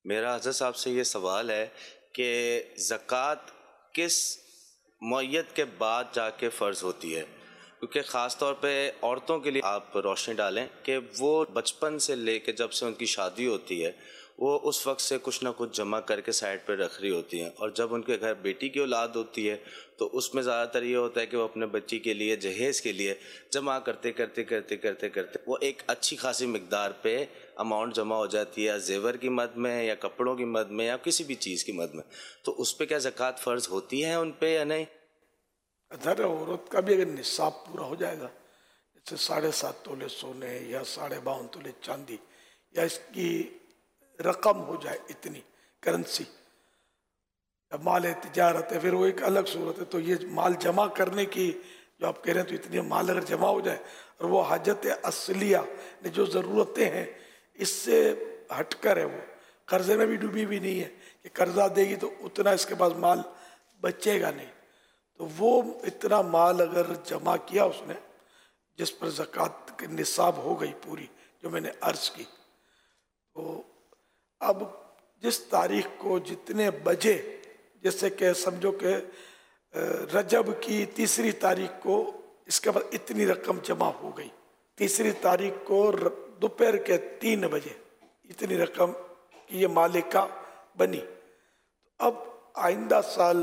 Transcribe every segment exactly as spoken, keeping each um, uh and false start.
میرا حضرت صاحب سے یہ سوال ہے کہ زکوٰۃ کس معیت کے بعد جا کے فرض ہوتی ہے؟ کیونکہ خاص طور پہ عورتوں کے لیے آپ روشنی ڈالیں کہ وہ بچپن سے لے کے جب سے ان کی شادی ہوتی ہے وہ اس وقت سے کچھ نہ کچھ جمع کر کے سائڈ پہ رکھ رہی ہوتی ہیں، اور جب ان کے گھر بیٹی کی اولاد ہوتی ہے تو اس میں زیادہ تر یہ ہوتا ہے کہ وہ اپنے بچی کے لیے جہیز کے لیے جمع کرتے کرتے کرتے کرتے کرتے وہ ایک اچھی خاصی مقدار پہ اماؤنٹ جمع ہو جاتی ہے، زیور کی مد میں یا کپڑوں کی مد میں یا کسی بھی چیز کی مد میں، تو اس پہ کیا زکوٰۃ فرض ہوتی ہے ان پہ یا نہیں؟ ادھر عورت کا بھی اگر نصاب پورا ہو جائے گا، جیسے ساڑھے سات تولے سونے یا ساڑھے باون تولے چاندی، یا اس کی رقم ہو جائے اتنی کرنسی، مال تجارت ہے، پھر وہ ایک الگ صورت ہے۔ تو یہ مال جمع کرنے کی جو آپ کہہ رہے ہیں، تو اتنی مال اگر جمع ہو جائے اور وہ حاجت اصلیہ جو ضرورتیں ہیں اس سے ہٹ کر ہے، وہ قرضے میں بھی ڈوبی بھی نہیں ہے کہ قرضہ دے گی تو اتنا اس کے پاس مال بچے گا نہیں، تو وہ اتنا مال اگر جمع کیا اس نے جس پر زکوٰۃ کے نصاب ہو گئی پوری جو میں نے عرض کی، تو اب جس تاریخ کو جتنے بجے، جیسے کہ سمجھو کہ رجب کی تیسری تاریخ کو اس کے بعد اتنی رقم جمع ہو گئی، تیسری تاریخ کو دوپہر کے تین بجے اتنی رقم کی یہ مالکہ بنی، تو اب آئندہ سال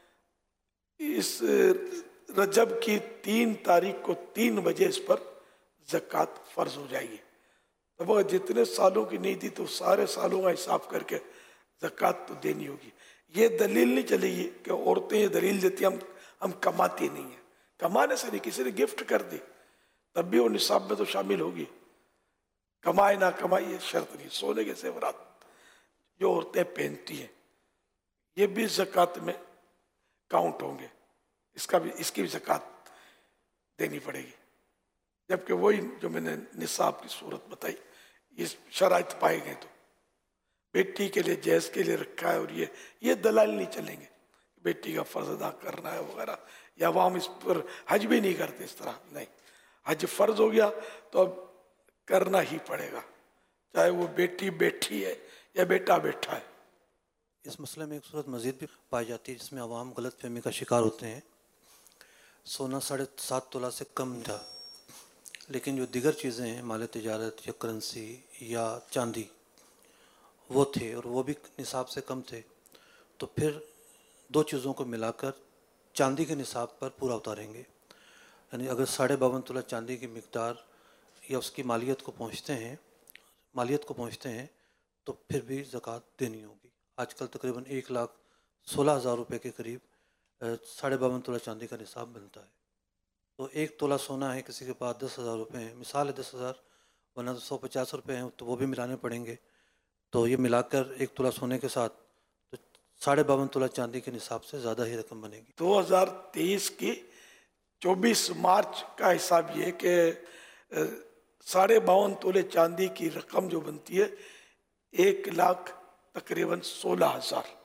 اس رجب کی تین تاریخ کو تین بجے اس پر زکوٰۃ فرض ہو جائے گی۔ اب اگر جتنے سالوں کی نہیں تھی تو سارے سالوں کا حساب کر کے زکوٰۃ تو دینی ہوگی۔ یہ دلیل نہیں چلے گی کہ عورتیں یہ دلیل دیتی ہم ہم کماتی نہیں ہیں، کمانے سے نہیں، کسی نے گفٹ کر دی تب بھی وہ نصاب میں تو شامل ہوگی، کمائے نہ کمائے یہ شرط نہیں۔ سونے کے زیورات جو عورتیں پہنتی ہیں یہ بھی زکوٰۃ میں کاؤنٹ ہوں گے، اس کا بھی اس کی بھی زکوٰۃ دینی پڑے گی، جبکہ وہی جو میں نے نصاب کی صورت بتائی یہ شرائط پائے گئے تو بیٹی کے لیے جہیز کے لیے رکھا ہے، اور یہ یہ دلائل نہیں چلیں گے بیٹی کا فرض ادا کرنا ہے وغیرہ، یا وہ ہم اس پر حج بھی نہیں کرتے اس طرح، نہیں، حج فرض ہو گیا تو اب کرنا ہی پڑے گا، چاہے وہ بیٹی بیٹھی ہے یا بیٹا بیٹھا ہے۔ اس مسئلے میں ایک صورت مزید بھی پائی جاتی ہے جس میں عوام غلط فہمی کا شکار ہوتے ہیں۔ سونا ساڑھے سات تولہ سے کم تھا، لیکن جو دیگر چیزیں ہیں مال تجارت یا کرنسی یا چاندی وہ تھے اور وہ بھی نصاب سے کم تھے، تو پھر دو چیزوں کو ملا کر چاندی کے نصاب پر پورا اتاریں گے، یعنی اگر ساڑھے باون تولہ چاندی کی مقدار یا اس کی مالیت کو پہنچتے ہیں مالیت کو پہنچتے ہیں تو پھر بھی زکوٰۃ دینی ہوگی۔ آج کل تقریباً ایک لاکھ سولہ ہزار روپے کے قریب ساڑھے باون تولہ چاندی کا نصاب بنتا ہے، تو ایک تولہ سونا ہے کسی کے پاس دس ہزار روپے ہیں، مثال ہے دس ہزار، ورنہ تو سو پچاس روپے ہیں تو وہ بھی ملانے پڑیں گے، تو یہ ملا کر ایک تولہ سونے کے ساتھ تو ساڑھے باون تولہ چاندی کے نصاب سے زیادہ ہی رقم بنے گی۔ دو ہزار تیئیس کی چوبیس مارچ کا حساب یہ کہ ساڑھے باون تولے چاندی کی رقم جو بنتی ہے ایک لاکھ تقریباً سولہ ہزار